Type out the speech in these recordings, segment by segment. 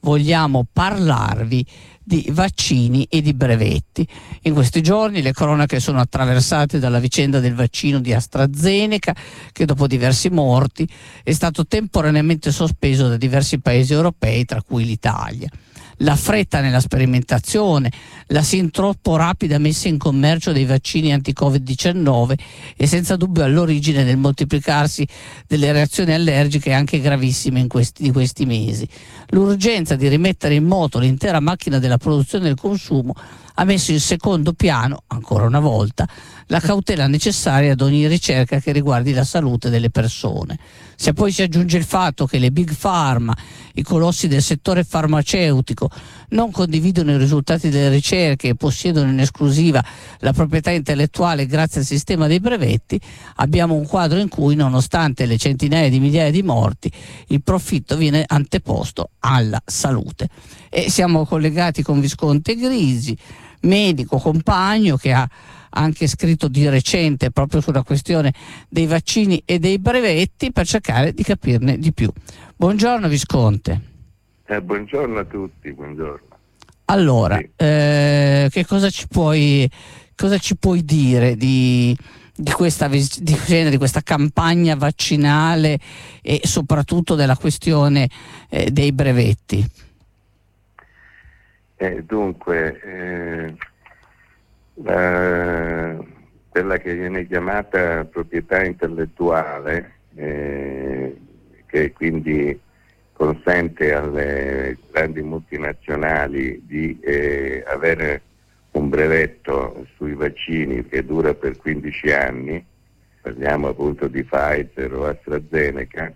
vogliamo parlarvi di vaccini e di brevetti. In questi giorni le cronache sono attraversate dalla vicenda del vaccino di AstraZeneca, che dopo diversi morti è stato temporaneamente sospeso da diversi paesi europei, tra cui l'Italia. La fretta nella sperimentazione, la sin troppo rapida messa in commercio dei vaccini anti-Covid-19 è senza dubbio all'origine del moltiplicarsi delle reazioni allergiche anche gravissime di questi mesi. L'urgenza di rimettere in moto l'intera macchina della produzione e del consumo ha messo in secondo piano, ancora una volta, la cautela necessaria ad ogni ricerca che riguardi la salute delle persone. Se poi si aggiunge il fatto che le big pharma, i colossi del settore farmaceutico, non condividono i risultati delle ricerche e possiedono in esclusiva la proprietà intellettuale grazie al sistema dei brevetti, abbiamo un quadro in cui, nonostante le centinaia di migliaia di morti, il profitto viene anteposto alla salute. E siamo collegati con Visconti Grisi, medico compagno che ha anche scritto di recente proprio sulla questione dei vaccini e dei brevetti, per cercare di capirne di più. Buongiorno Visconte. Buongiorno a tutti, buongiorno. Allora, sì. Che cosa ci puoi dire di questa campagna vaccinale e soprattutto della questione dei brevetti? Dunque, quella che viene chiamata proprietà intellettuale, che quindi consente alle grandi multinazionali di avere un brevetto sui vaccini che dura per 15 anni, parliamo appunto di Pfizer o AstraZeneca,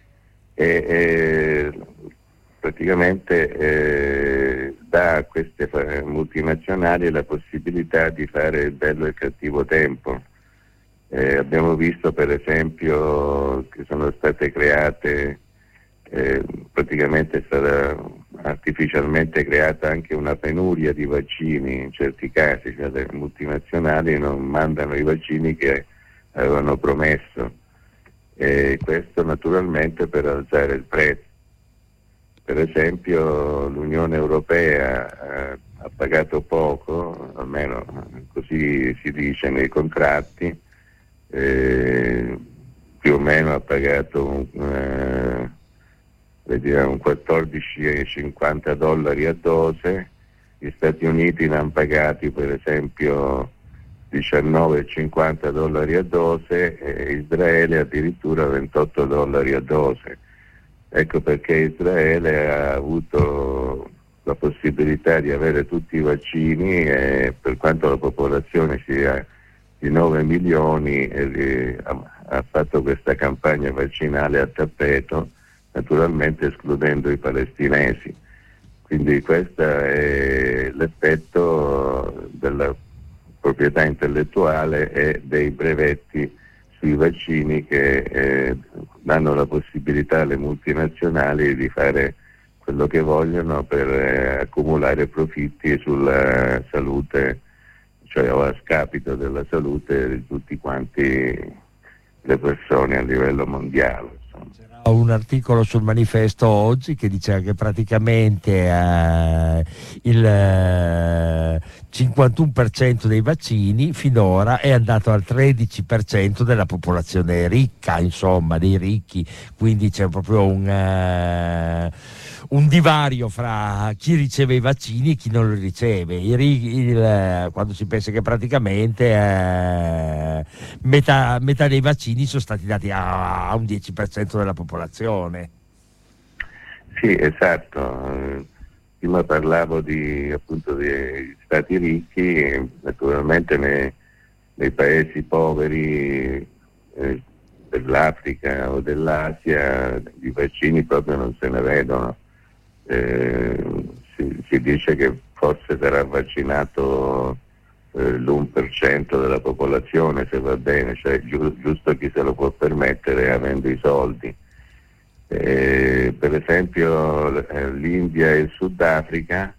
praticamente dà a queste multinazionali la possibilità di fare il bello e il cattivo tempo. Abbiamo visto per esempio che sono state create, praticamente è stata artificialmente creata anche una penuria di vaccini in certi casi, cioè le multinazionali non mandano i vaccini che avevano promesso, e questo naturalmente per alzare il prezzo. Per esempio l'Unione Europea ha pagato poco, almeno così si dice nei contratti, più o meno ha pagato un $14,50 a dose. Gli Stati Uniti ne hanno pagati per esempio $19,50 a dose e Israele addirittura $28 a dose. Ecco perché Israele ha avuto la possibilità di avere tutti i vaccini, e per quanto la popolazione sia di 9 milioni ha fatto questa campagna vaccinale a tappeto, naturalmente escludendo i palestinesi. Quindi questo è l'effetto della proprietà intellettuale e dei brevetti sui vaccini che danno la possibilità alle multinazionali di fare quello che vogliono per accumulare profitti sulla salute, cioè a scapito della salute di tutti quanti le persone a livello mondiale. C'era un articolo sul Manifesto oggi che diceva che praticamente il 51% dei vaccini finora è andato al 13% della popolazione ricca, insomma, dei ricchi, quindi c'è proprio un divario fra chi riceve i vaccini e chi non li riceve. Quando si pensa che praticamente metà dei vaccini sono stati dati a un 10% della popolazione. Sì, esatto. Prima parlavo appunto degli stati ricchi, e naturalmente nei paesi poveri dell'Africa o dell'Asia i vaccini proprio non se ne vedono. Si dice che forse sarà vaccinato l'1% della popolazione, se va bene, cioè giusto chi se lo può permettere avendo i soldi. Per esempio l'India e il Sudafrica,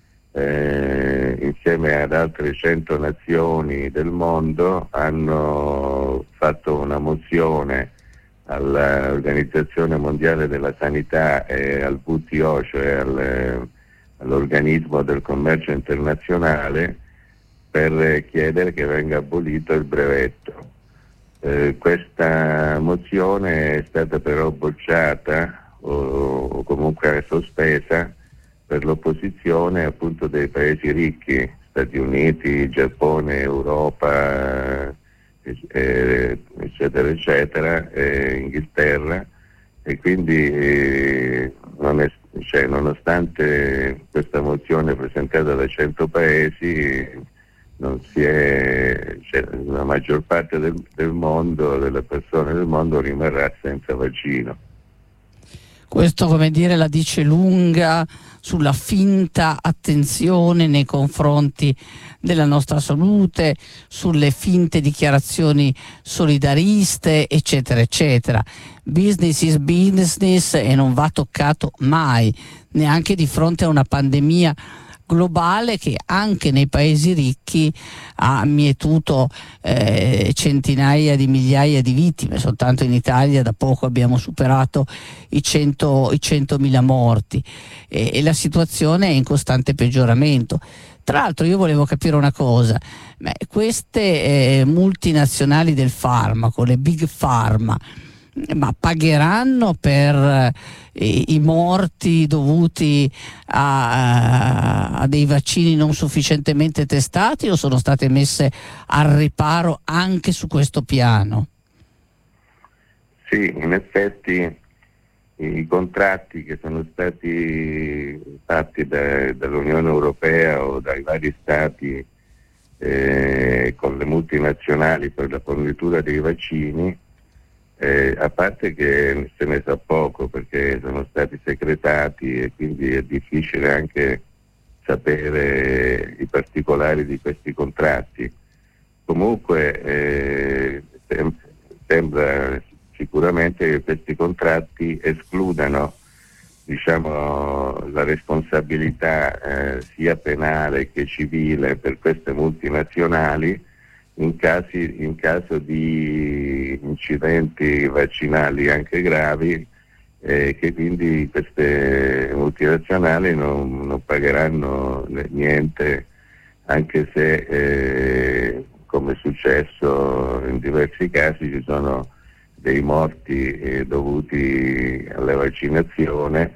insieme ad altre 100 nazioni del mondo, hanno fatto una mozione all'Organizzazione Mondiale della Sanità e al WTO, cioè all'organismo del commercio internazionale, per chiedere che venga abolito il brevetto. Questa mozione è stata però bocciata o comunque sospesa per l'opposizione appunto dei paesi ricchi, Stati Uniti, Giappone, Europa, eccetera eccetera, Inghilterra, e quindi nonostante questa mozione presentata da 100 paesi, la maggior parte del mondo, delle persone del mondo, rimarrà senza vaccino. Questo, come dire, la dice lunga sulla finta attenzione nei confronti della nostra salute, sulle finte dichiarazioni solidariste, eccetera, eccetera. Business is business e non va toccato mai, neanche di fronte a una pandemia globale che anche nei paesi ricchi ha mietuto centinaia di migliaia di vittime. Soltanto in Italia da poco abbiamo superato i 100.000 morti e la situazione è in costante peggioramento. Tra l'altro io volevo capire una cosa, queste multinazionali del farmaco, le big pharma, ma pagheranno per i morti dovuti a dei vaccini non sufficientemente testati, o sono state messe al riparo anche su questo piano? Sì, in effetti i contratti che sono stati fatti dall'Unione Europea o dai vari stati con le multinazionali per la fornitura dei vaccini, a parte che se ne sa poco perché sono stati segretati e quindi è difficile anche sapere i particolari di questi contratti. Comunque sembra sicuramente che questi contratti escludano, diciamo, la responsabilità sia penale che civile per queste multinazionali in caso di incidenti vaccinali anche gravi, che quindi queste multinazionali non pagheranno niente, anche se come è successo in diversi casi ci sono dei morti dovuti alla vaccinazione,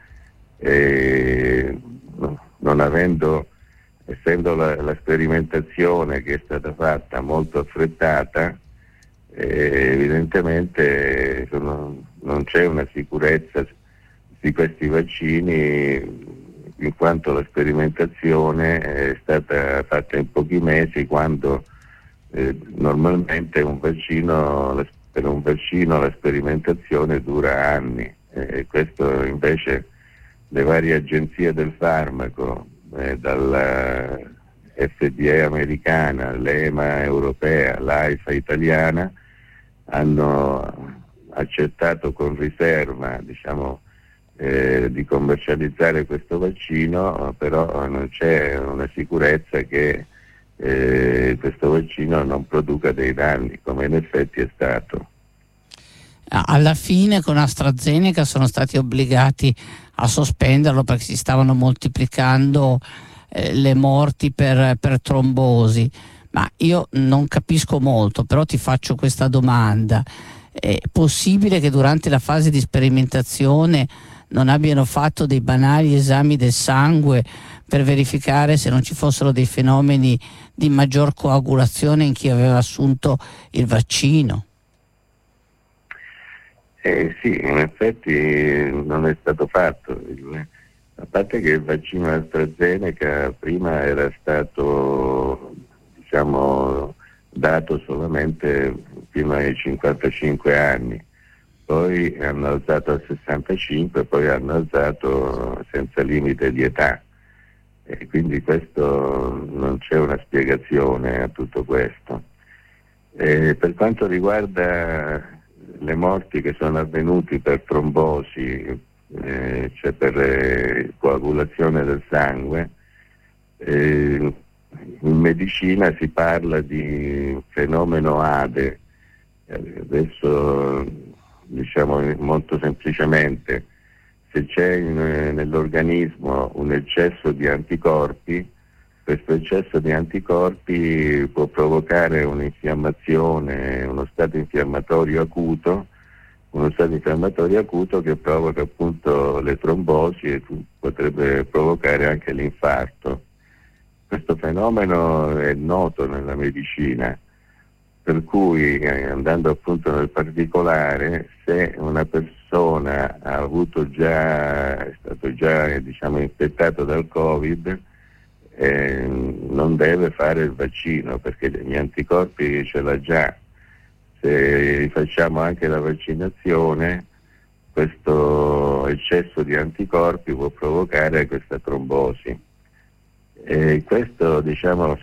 essendo la sperimentazione che è stata fatta molto affrettata, evidentemente non c'è una sicurezza di questi vaccini, in quanto la sperimentazione è stata fatta in pochi mesi, quando normalmente per un vaccino la sperimentazione dura anni. Questo invece le varie agenzie del farmaco, dalla FDA americana, l'EMA europea, l'AIFA italiana, hanno accettato con riserva, diciamo, di commercializzare questo vaccino, però non c'è una sicurezza che questo vaccino non produca dei danni, come in effetti è stato. Alla fine con AstraZeneca sono stati obbligati a sospenderlo perché si stavano moltiplicando le morti per trombosi, ma io non capisco molto, però ti faccio questa domanda: è possibile che durante la fase di sperimentazione non abbiano fatto dei banali esami del sangue per verificare se non ci fossero dei fenomeni di maggior coagulazione in chi aveva assunto il vaccino? Sì, in effetti non è stato fatto, a parte che il vaccino AstraZeneca prima era stato, diciamo, dato solamente fino ai 55 anni, poi hanno alzato al 65, poi hanno alzato senza limite di età, e quindi questo non c'è una spiegazione a tutto questo. Per quanto riguarda le morti che sono avvenute per trombosi, cioè per coagulazione del sangue, in medicina si parla di fenomeno ADE. Adesso diciamo molto semplicemente, se c'è nell'organismo un eccesso di anticorpi, questo eccesso di anticorpi può provocare un'infiammazione, uno stato infiammatorio acuto che provoca appunto le trombosi e potrebbe provocare anche l'infarto. Questo fenomeno è noto nella medicina, per cui andando appunto nel particolare, se una persona è stato già diciamo infettato dal Covid, non deve fare il vaccino perché gli anticorpi ce l'ha già. Se facciamo anche la vaccinazione, questo eccesso di anticorpi può provocare questa trombosi. E questo, diciamo,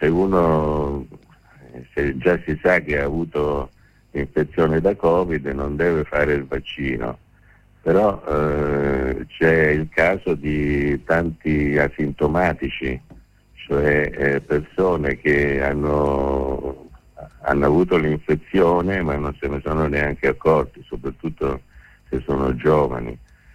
se già si sa che ha avuto infezione da Covid, non deve fare il vaccino. Però c'è il caso di tanti asintomatici, cioè persone che hanno avuto l'infezione ma non se ne sono neanche accorti, soprattutto se sono giovani.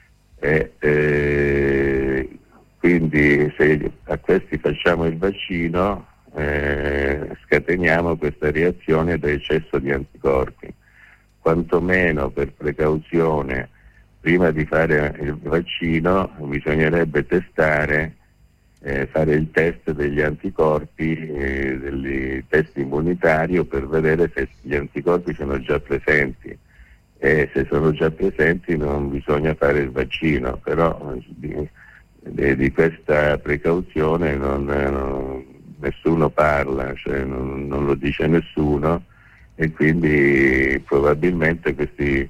Quindi se a questi facciamo il vaccino scateniamo questa reazione da eccesso di anticorpi. Quantomeno per precauzione, prima di fare il vaccino bisognerebbe fare il test degli anticorpi, del test immunitario, per vedere se gli anticorpi sono già presenti, e se sono già presenti non bisogna fare il vaccino, però di questa precauzione nessuno parla, cioè non lo dice nessuno, e quindi probabilmente questi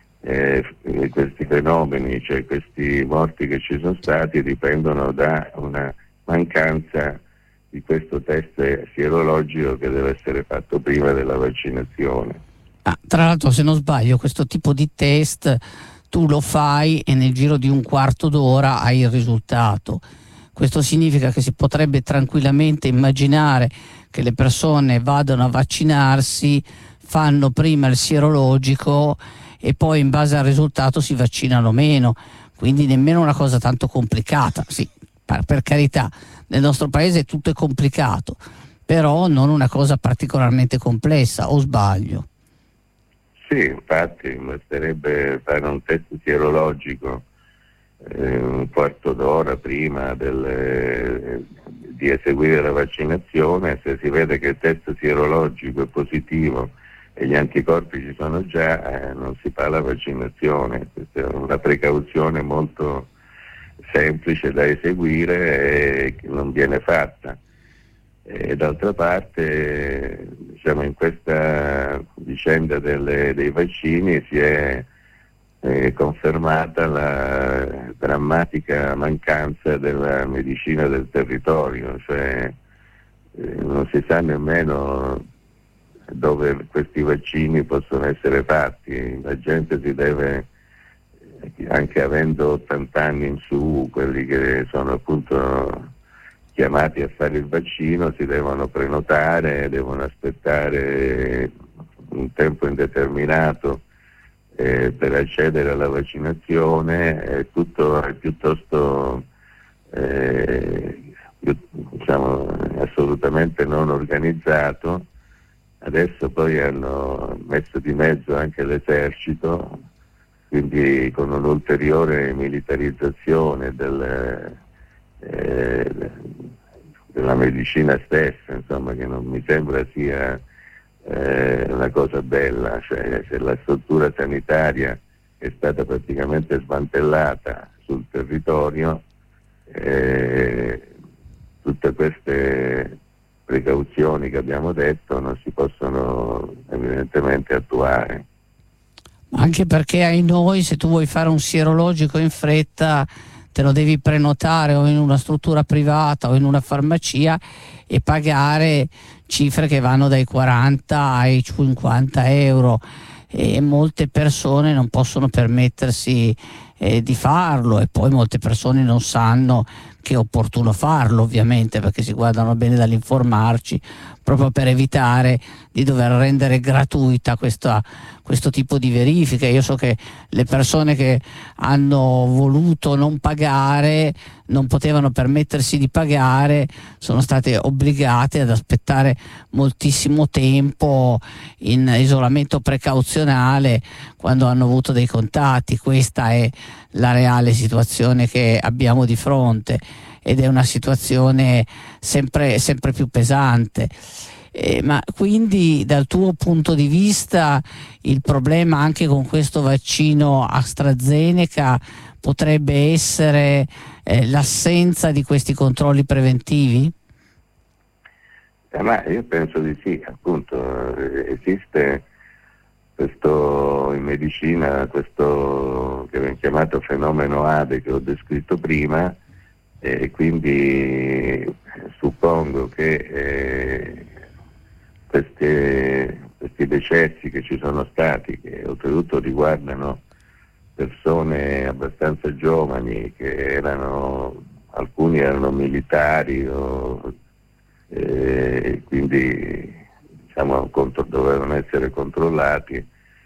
fenomeni, cioè questi morti che ci sono stati, dipendono da una mancanza di questo test sierologico che deve essere fatto prima della vaccinazione. Tra l'altro, se non sbaglio, questo tipo di test tu lo fai e nel giro di un quarto d'ora hai il risultato. Questo significa che si potrebbe tranquillamente immaginare che le persone vadano a vaccinarsi, fanno prima il sierologico e poi in base al risultato si vaccinano meno, quindi nemmeno una cosa tanto complicata. Sì, per carità, nel nostro paese tutto è complicato, però non una cosa particolarmente complessa, o sbaglio? Sì, infatti basterebbe fare un test sierologico un quarto d'ora prima di eseguire la vaccinazione. Se si vede che il test sierologico è positivo e gli anticorpi ci sono già, non si fa la vaccinazione. Questa è una precauzione molto semplice da eseguire e che non viene fatta. E d'altra parte, diciamo, in questa vicenda dei vaccini si è confermata la drammatica mancanza della medicina del territorio, cioè non si sa nemmeno dove questi vaccini possono essere fatti. La gente si deve, anche avendo 80 anni in su, quelli che sono appunto chiamati a fare il vaccino, si devono prenotare, devono aspettare un tempo indeterminato per accedere alla vaccinazione. Tutto è piuttosto diciamo, assolutamente non organizzato. Adesso poi hanno messo di mezzo anche l'esercito, quindi con un'ulteriore militarizzazione della medicina stessa, insomma, che non mi sembra sia una cosa bella. Cioè, se la struttura sanitaria è stata praticamente smantellata sul territorio, tutte queste precauzioni che abbiamo detto non si possono evidentemente attuare. Anche perché, ai noi, se tu vuoi fare un sierologico in fretta te lo devi prenotare o in una struttura privata o in una farmacia e pagare cifre che vanno dai 40 ai 50 euro, e molte persone non possono permettersi di farlo, e poi molte persone non sanno che è opportuno farlo ovviamente, perché si guardano bene dall'informarci, proprio per evitare di dover rendere gratuita questo tipo di verifiche. Io so che le persone che hanno voluto non pagare, non potevano permettersi di pagare, sono state obbligate ad aspettare moltissimo tempo in isolamento precauzionale quando hanno avuto dei contatti. Questa è la reale situazione che abbiamo di fronte, ed è una situazione sempre più pesante. Ma quindi dal tuo punto di vista il problema anche con questo vaccino AstraZeneca potrebbe essere l'assenza di questi controlli preventivi? Ma io penso di sì, appunto, esiste questo in medicina, questo che viene chiamato fenomeno ADE che ho descritto prima, e quindi suppongo che questi decessi che ci sono stati, che oltretutto riguardano persone abbastanza giovani, che alcuni erano militari quindi diciamo dovevano essere controllati,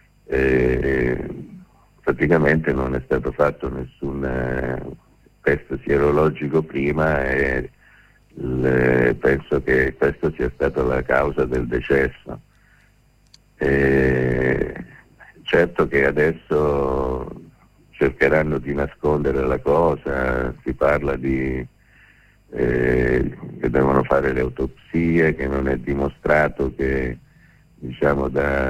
praticamente non è stato fatto nessun test sierologico prima, e penso che questa sia stata la causa del decesso. Certo che adesso cercheranno di nascondere la cosa, si parla che devono fare le autopsie, che non è dimostrato che, diciamo,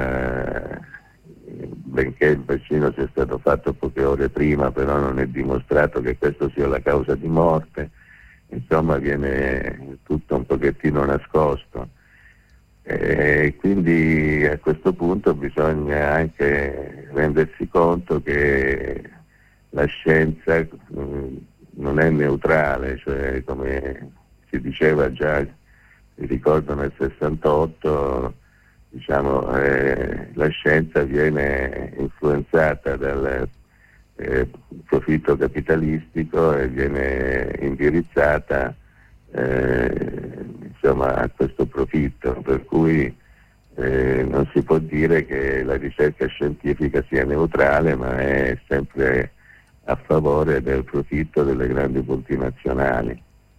benché il vaccino sia stato fatto poche ore prima, però non è dimostrato che questo sia la causa di morte. Insomma, viene tutto un pochettino nascosto. Quindi a questo punto bisogna anche rendersi conto che la scienza non è neutrale, cioè come si diceva già, mi ricordo nel 68, diciamo, la scienza viene influenzata dal profitto capitalistico e viene indirizzata insomma, a questo profitto, per cui non si può dire che la ricerca scientifica sia neutrale, ma è sempre a favore del profitto delle grandi multinazionali.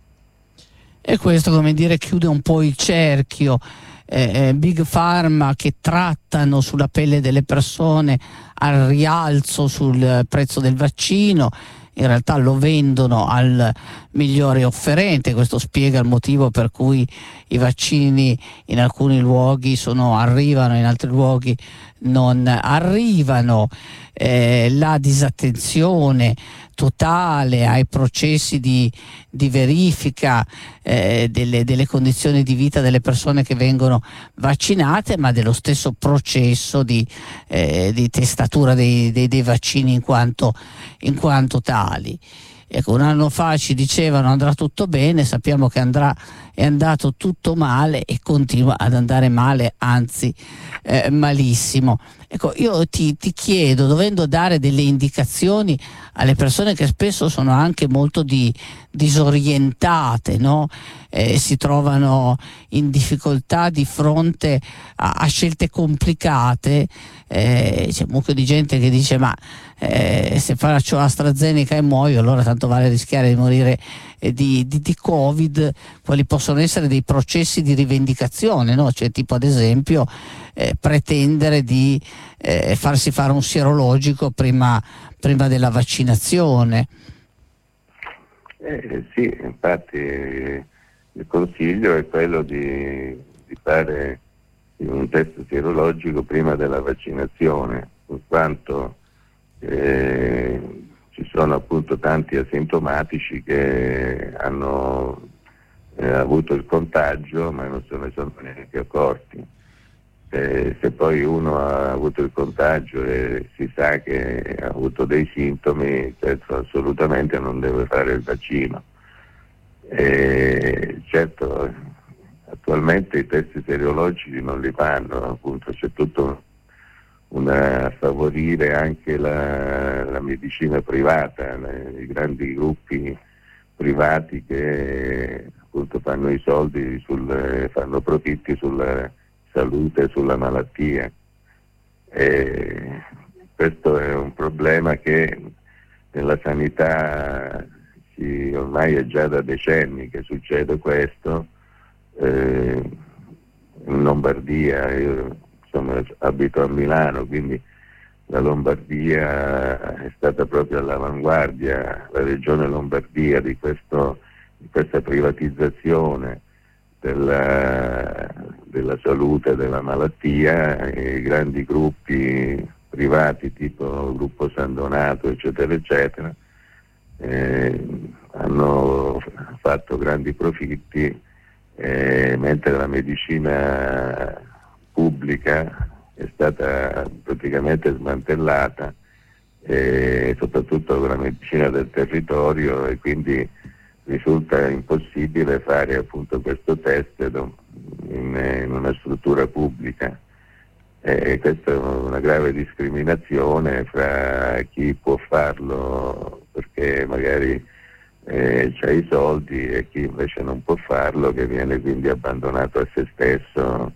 E questo, come dire, chiude un po' il cerchio. Big Pharma che trattano sulla pelle delle persone al rialzo sul prezzo del vaccino, in realtà lo vendono al migliore offerente. Questo spiega il motivo per cui i vaccini in alcuni luoghi arrivano, in altri luoghi non arrivano. La disattenzione totale ai processi di verifica delle condizioni di vita delle persone che vengono vaccinate, ma dello stesso processo di testatura dei vaccini in quanto tali. Ecco, un anno fa ci dicevano andrà tutto bene, sappiamo che è andato tutto male e continua ad andare male, anzi malissimo. Ecco, io ti chiedo, dovendo dare delle indicazioni alle persone che spesso sono anche molto disorientate, no? Si trovano in difficoltà di fronte a scelte complicate, c'è un mucchio di gente che dice ma se faccio AstraZeneca e muoio, allora tanto vale rischiare di morire di Covid. Quali possono essere dei processi di rivendicazione, no? Cioè, tipo ad esempio pretendere di farsi fare un sierologico prima della vaccinazione. Sì, infatti il consiglio è quello di fare un test sierologico prima della vaccinazione, in quanto ci sono appunto tanti asintomatici che hanno avuto il contagio ma non se ne sono neanche accorti. Se poi uno ha avuto il contagio e si sa che ha avuto dei sintomi, certo, assolutamente non deve fare il vaccino. Certo, attualmente i test serologici non li fanno, appunto c'è tutto a favorire anche la medicina privata, i grandi gruppi privati che appunto fanno i soldi, fanno profitti sulla salute e sulla malattia. E questo è un problema che nella sanità ormai è già da decenni che succede questo. In Lombardia, io insomma abito a Milano, quindi la Lombardia è stata proprio all'avanguardia, la regione Lombardia, di questa privatizzazione della salute e della malattia. I grandi gruppi privati tipo il gruppo San Donato eccetera eccetera hanno fatto grandi profitti, mentre la medicina pubblica è stata praticamente smantellata, soprattutto la medicina del territorio, e quindi risulta impossibile fare appunto questo test in una struttura pubblica. Questa è una grave discriminazione fra chi può farlo perché magari c'ha i soldi e chi invece non può farlo, che viene quindi abbandonato a se stesso,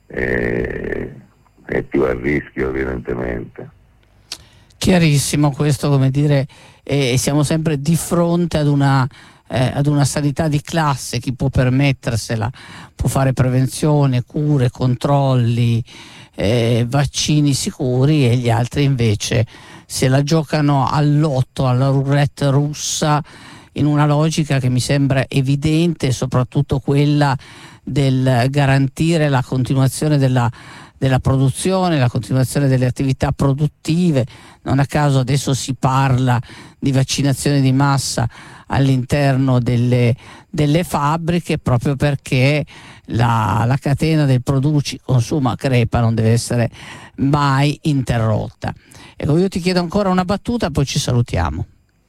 è più a rischio evidentemente. Chiarissimo questo, come dire, siamo sempre di fronte ad una sanità di classe. Chi può permettersela può fare prevenzione, cure, controlli, vaccini sicuri, e gli altri invece se la giocano al lotto, alla roulette russa, in una logica che mi sembra evidente, soprattutto quella del garantire la continuazione della produzione, la continuazione delle attività produttive. Non a caso adesso si parla di vaccinazione di massa all'interno delle fabbriche, proprio perché la catena del produci, consuma, crepa non deve essere mai interrotta. Ecco, io ti chiedo ancora una battuta, poi ci salutiamo.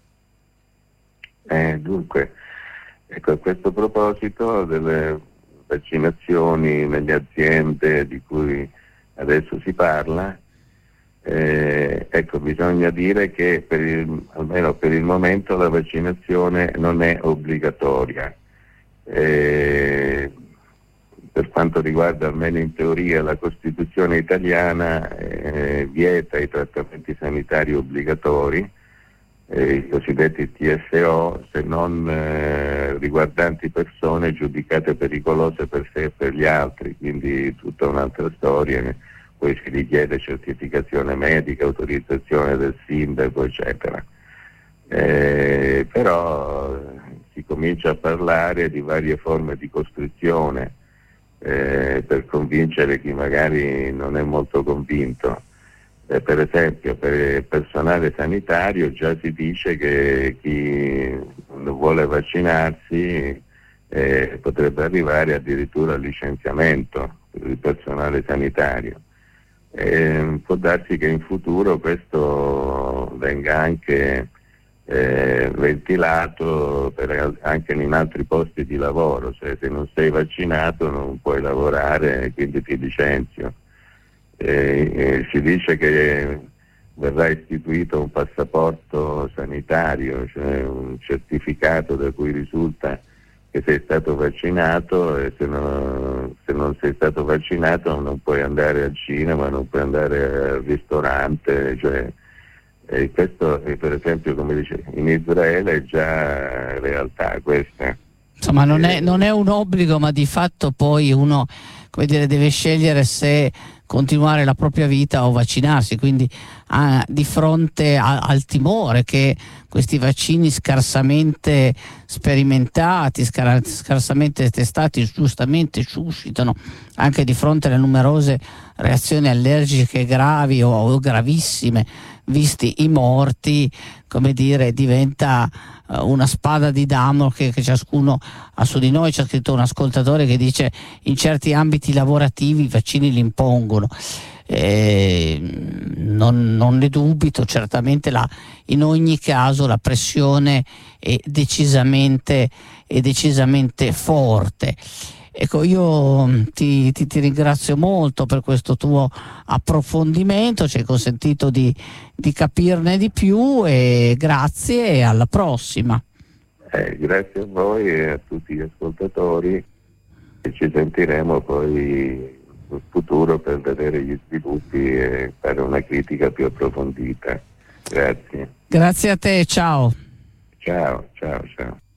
Dunque, ecco, a questo proposito delle vaccinazioni nelle aziende di cui adesso si parla, ecco, bisogna dire che almeno per il momento la vaccinazione non è obbligatoria. Per quanto riguarda, almeno in teoria, la Costituzione italiana vieta i trattamenti sanitari obbligatori, i cosiddetti TSO, se non riguardanti persone giudicate pericolose per sé e per gli altri, quindi tutta un'altra storia. Poi si richiede certificazione medica, autorizzazione del sindaco, eccetera. Però si comincia a parlare di varie forme di costrizione per convincere chi magari non è molto convinto. Per esempio, per il personale sanitario già si dice che chi non vuole vaccinarsi potrebbe arrivare addirittura al licenziamento per il personale sanitario. Può darsi che in futuro questo venga anche ventilato anche in altri posti di lavoro, cioè se non sei vaccinato non puoi lavorare e quindi ti licenzio. Si dice che verrà istituito un passaporto sanitario, cioè un certificato da cui risulta che sei stato vaccinato, e se non sei stato vaccinato non puoi andare al cinema, non puoi andare al ristorante, cioè, questo per esempio, come dice, in Israele è già realtà questa. Insomma non è un obbligo, ma di fatto poi uno, come dire, deve scegliere se continuare la propria vita o vaccinarsi, quindi di fronte al timore che questi vaccini scarsamente sperimentati, scarsamente testati, giustamente suscitano, anche di fronte alle numerose reazioni allergiche gravi o gravissime, visti i morti, come dire, diventa una spada di Damocle che ciascuno ha su di noi. C'è scritto un ascoltatore che dice: in certi ambiti lavorativi i vaccini li impongono. Non ne dubito, certamente in ogni caso la pressione è decisamente forte. Ecco, io ti ringrazio molto per questo tuo approfondimento, ci hai consentito di capirne di più, e grazie, e alla prossima. Grazie a voi e a tutti gli ascoltatori, e ci sentiremo poi in futuro per vedere gli sviluppi e fare una critica più approfondita. Grazie. Grazie a te, ciao. Ciao, ciao, ciao.